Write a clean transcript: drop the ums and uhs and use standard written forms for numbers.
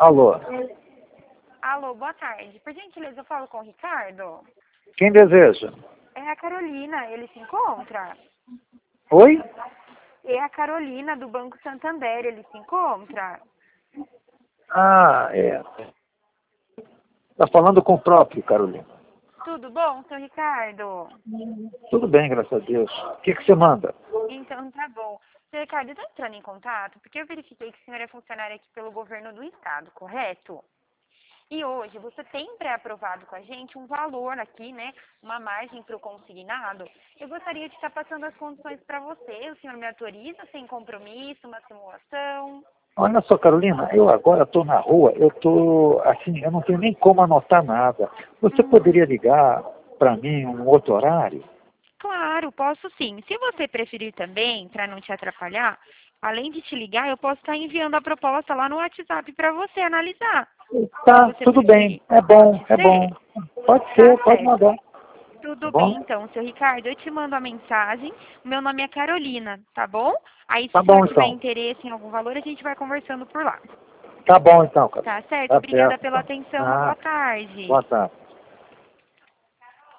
Alô, Alô, boa tarde. Por gentileza, eu falo com o Ricardo? quem deseja? É a Carolina, ele se encontra? Oi? É a Carolina, do Banco Santander, ele se encontra? Ah, é. Tá falando com o próprio, Carolina. Tudo bom, seu Ricardo? Tudo bem, graças a Deus. O que você manda? Então tá bom. Seu Ricardo, eu tô entrando em contato porque eu verifiquei que o senhor é funcionário aqui pelo governo do estado, correto? E hoje você tem pré-aprovado com a gente um valor aqui, né? Uma margem para o consignado. Eu gostaria de estar passando as condições para você. O senhor me autoriza sem compromisso, uma simulação? Olha só, Carolina, eu agora estou na rua, eu não tenho nem como anotar nada. Você Hum, poderia ligar para mim um outro horário? claro, posso sim. Se você preferir também, para não te atrapalhar, além de te ligar, eu posso estar enviando a proposta lá no WhatsApp para você analisar. Se Tá, você tudo bem, preferir. é bom, Pode é bom. ser? Pode Tá ser, pode certo. mandar, tá Tudo bem, bom? então, seu Ricardo. Eu te mando a mensagem. O meu nome é Carolina, tá bom? Aí, se Tá o senhor bom tiver então. interesse em algum valor, a gente vai conversando por lá. Tá bom então, Carolina. Tá certo? Tá Obrigada certo pela então. atenção. Uma Ah, boa tarde. boa tarde.